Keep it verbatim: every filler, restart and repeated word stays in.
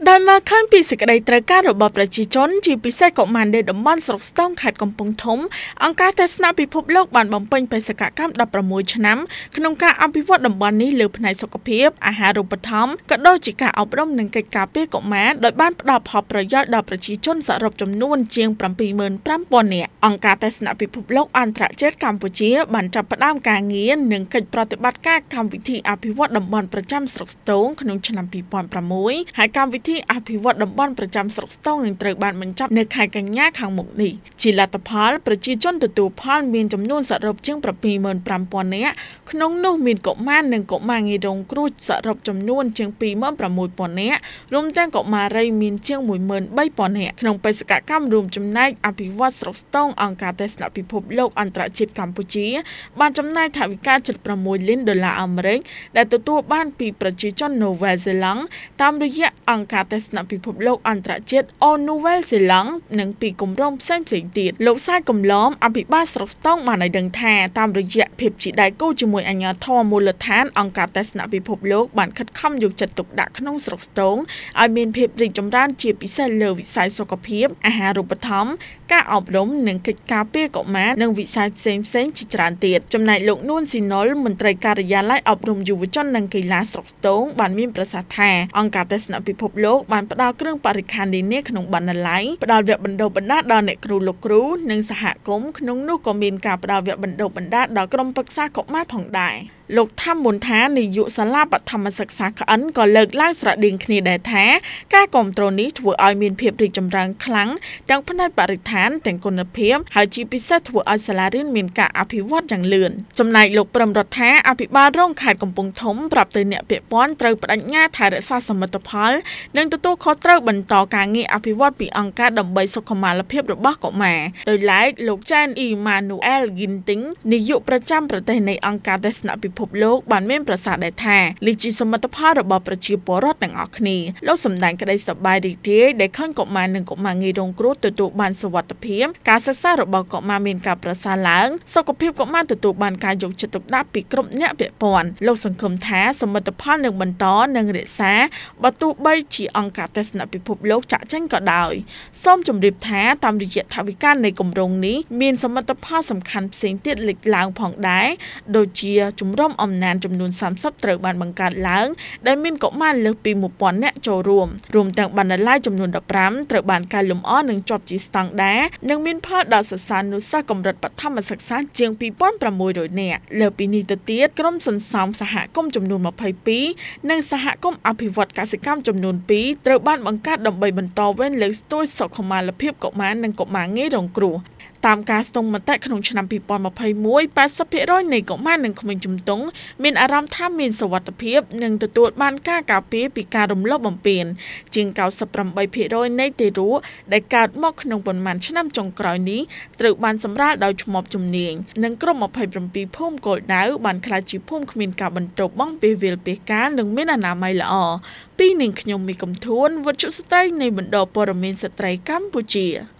ដោយមកខាងពីសេចក្តីត្រូវការរបស់ប្រជាជនជាពិសេសកុមារនៃតំបន់ស្រុកស្ទងខេត្តកំពង់ធំអង្គការទស្សនពិភពលោកបានបំពេញបេសកកម្មដប់ប្រាំមួយឆ្នាំក្នុងការអភិវឌ្ឍតំបន់នេះលើផ្នែកសុខភាពអាហារូបត្ថម្ភក៏ដូចជាការអប់រំនិងកិច្ចការពារកុមារដោយបានផ្ដល់ផលប្រយោជន៍ដល់ប្រជាជនសរុបចំនួនជាង ប្រាំពីរម៉ឺនប្រាំពាន់នាក់អង្គការទស្សនពិភពលោកអន្តរជាតិកម្ពុជាបានចាប់ផ្ដើមការងារនិងកិច្ចប្រតិបត្តិការកម្មវិធីអភិវឌ្ឍតំបន់ប្រចាំស្រុកស្ទងក្នុងឆ្នាំពីរពាន់ប្រាំមួយហើយកម្មវិធីអភិវឌ្ឍតំបន់ប្រចាំស្រុកស្ទងនឹងត្រូវបានបញ្ចប់នៅខែកញ្ញាខាងមុខនេះជាលទ្ធផលប្រជាជនទទួលផលមានចំនួនសរុបជាង ប្រាំពីរម៉ឺនប្រាំពាន់នាក់ក្នុងនោះមានកុមារនិងកុមារងាយរងគ្រោះសរុបចំនួនជាង ពីរម៉ឺនប្រាំមួយពាន់នាក់រួមទាំងកុមារីមានជាង មួយម៉ឺនបីពាន់នាក់ក្នុងបេសកកម្មរួមចំណែកអភិវឌ្ឍស្រុកស្ទងអង្គការទស្សនពិភពលោកអន្តរជាតិកម្ពុជាបានចំណាយថវិកាជិតប្រាំមួយលានដុល្លារអាមេរិកដែលទទួលបានពីប្រជាជននូវែលសេឡង់តាមរយៈអង្គការទស្សនពិភពលោកអន្តរជាតិអូនូវែលសេឡង់និងពីគម្រោងផ្សេងៗទៀតលោកសាយកំឡំអភិបាលស្រុកស្ទងបានឲ្យដឹងថាតាមរយៈភាពជាដៃគូជាមួយអាជ្ញាធរមូលដ្ឋានអង្គការទស្សនពិភពលោកបានខិតខំយកចិត្តទុកដាក់ក្នុងស្រុកស្ទងឲ្យមានភាពរីកចម្រើនជាពិសេសលើវិស័យសុខភាពអាហារូបត្ថម្ភការអប់រំនិងកិច្ចការពារកុមារនិងវិស័យផ្សេងផ្សេងជាច្រើនទៀតចំណែកលោកនួនស៊ីណុលមន្ត្រីការិយាល័យអប់រំយុវជននិងកីឡាស្រុកស្ទងបានមានប្រសាសន៍ថាអង្គការទស្សនពិភពលោកបានផ្ដល់គ្រឿងបរិក្ខារនានាក្នុងបណ្ណាល័យផ្ដល់វគ្គបណ្ដុះបណ្ដាលដល់អ្នកគ្រូលោកគ្រូនិងសហគមន៍ក្នុងនោះក៏មានការផ្ដល់វគ្គបណ្ដុះបណ្ដាលដល់ក្រុមប្រឹក្សាកុមារផងដែរលោកថាមុនថានាយកសាលាបឋមសិក្សាក្អិនក៏លើកឡើងស្រដៀងគ្នាដែរថាការគ្រប់គ្រងនេះធ្វើឲ្យមានភាពរីកចម្រើនខ្លាំងទាំងផ្នែកបរិស្ថានទាំងគុណភាពហើយជាពិសេសធ្វើឲ្យសាលារៀនមានការអភិវឌ្ឍយ៉ាងលឿនចំណែកលោកព្រំរដ្ឋាអភិបាលរងខេត្តកំពង់ធំប្រាប់ទៅអ្នកពាក់ព័ន្ធត្រូវបដិញ្ញាថែរក្សាសមិទ្ធផលនិងទទួលខុសត្រូវបន្តការងារអភិវឌ្ឍពីអង្គការដើម្បីសុខុមាលភាពរបស់កុមារដោយឡែកលោកចែនអ៊ីម៉ានូអែលហ្គីនទីងនាយកប្រចាំប្រទេសនៃអង្គការទស្សនពិភពលោកបានមានប្រសាសន៍ដែរថានេះជាសមិទ្ធផលរបស់ប្រជាពលរដ្ឋទាំងអស់គ្នាលោកសម្ដែងក្តីសប្បាយរីករាយដែលឃើញកុមារនិងកុមារងាយរងគ្រោះទទួលបានសុវត្ថិភាពការសិក្សារបស់កុមារមានការប្រសើរឡើងសុខភាពកុមារទទួលបានការយកចិត្តទុកដាក់ពីគ្រប់អ្នកពាក់ព័ន្ធលោកសង្ឃឹមថាសមិទ្ធផលនឹងបន្តនិងរក្សាបើទោះបីជាអង្គការទស្សនពិភពលោកចាក់ចែងក៏ដោយសូមជម្រាបថាតាមរយៈថវិកានៃគម្រោងនេះមានសមិទ្ធផលសំខាន់ផ្សេងទៀតលេចឡើងផងដែរដូចជាជំរំអំណានចំនួនសាមសិបត្រូវបានបង្កើតឡើងដែលមានកុមារលើសពីមួយពាន់នាក់ចូលរួមរួមទាំងបណ្ណាល័យចំនួនដប់ប្រាំត្រូវបានកែលម្អនិងជាប់ជាស្តង់ដារនិងមានផលដល់សិស្សានុសិស្សកម្រិតបឋមសិក្សាជាងពីរពាន់ប្រាំមួយរយនាក់លើពីនេះទៅទៀតក្រុមសន្សំសហគមន៍ចំនួនម្ភៃពីរនិងសហគមន៍អភិវឌ្ឍកសិកម្មចំនួនពីរត្រូវបានបង្កើតដើម្បីបន្តវេនលើកស្ទួយសុខុមាលភាពកុមារនិងកុមារងាយរងគ្រោះតាមការស្ទង់មតិក្នុងឆ្នាំពីរពាន់ម្ភៃមួយ ប៉ាសិបភាគរយនៃកុមារនិងក្មេងជំទង់មានអារម្មណ៍ថាមានសុវត្ថិភាពនិងទទួលបានការការពារពីការរំលោភបំពានជាង កៅសិបប្រាំបីភាគរយនៃទារកដែលកើតមកក្នុងប៉ុន្មានឆ្នាំចុងក្រោយនេះត្រូវបានសម្រាលដោយឈ្មោះជំនាញនិងក្រុមម្ភៃប្រាំពីរភូមិគោលដៅបានក្លាយជាភូមិគ្មានការបន្ទោបង់ពេលវេលពេលកាលនិងមានអនាម័យល្អពីនាងខ្ញុំមីកំធួនវុទ្ធុស្ត្រីនៃបណ្ដព័រមានស្ត្រីកម្ពុជា